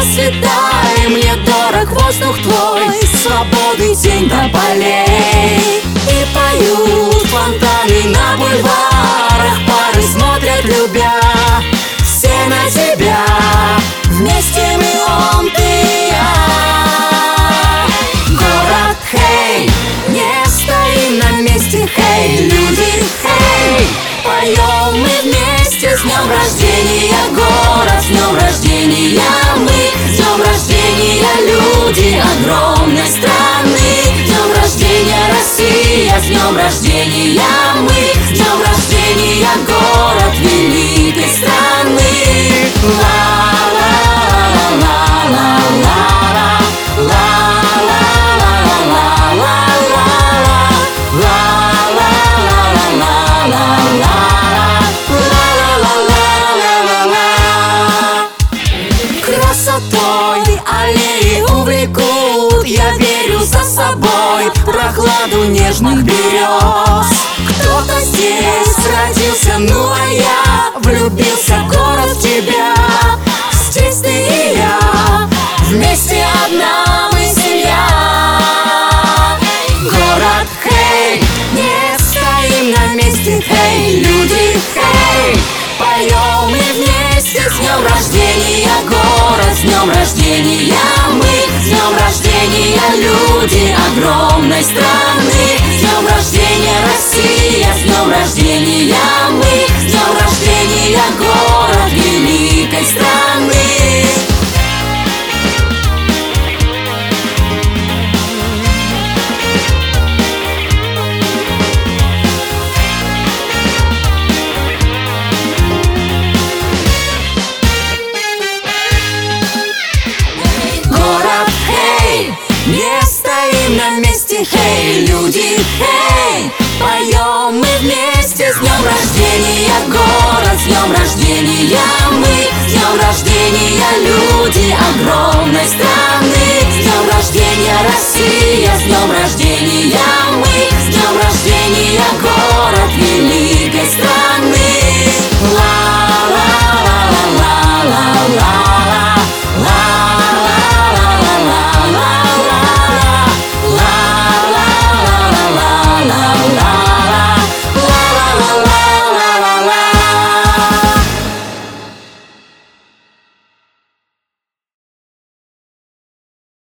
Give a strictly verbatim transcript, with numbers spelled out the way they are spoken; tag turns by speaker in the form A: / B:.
A: Расцветай, мне дорог воздух твой, свободы тень до полей. И поют фонтаны на бульварах, пары смотрят любя, все на тебя. Вместе мы он, ты и я. Город, хей, не стоим на месте, хей, люди, хей. Поем мы вместе, с днем рождения, город, с днем рождения мы, с днем рождения, люди огромной страны. С днем рождения, Россия, с днем рождения мы, с днем рождения, город великой страны. Красотой аллеи увлекут, я верю за собой прохладу нежных берез. Кто-то здесь родился, ну а я влюбился, город, в тебя. Здесь ты и я, вместе одна мы семья. Город, хей, не стоим на месте, хей, люди, хей. Поем мы вместе, с днем рождения, город, с днем рождения мы, с днем рождения, люди огромной страны. С днем рождения, Россия, с днем рождения мы, с днем рождения, город великой страны. Не стоим на месте, хей, люди, хей. Поем мы вместе, с днем рождения, город, с днем рождения мы, с днем рождения, люди огромной страны. С днем рождения, Россия.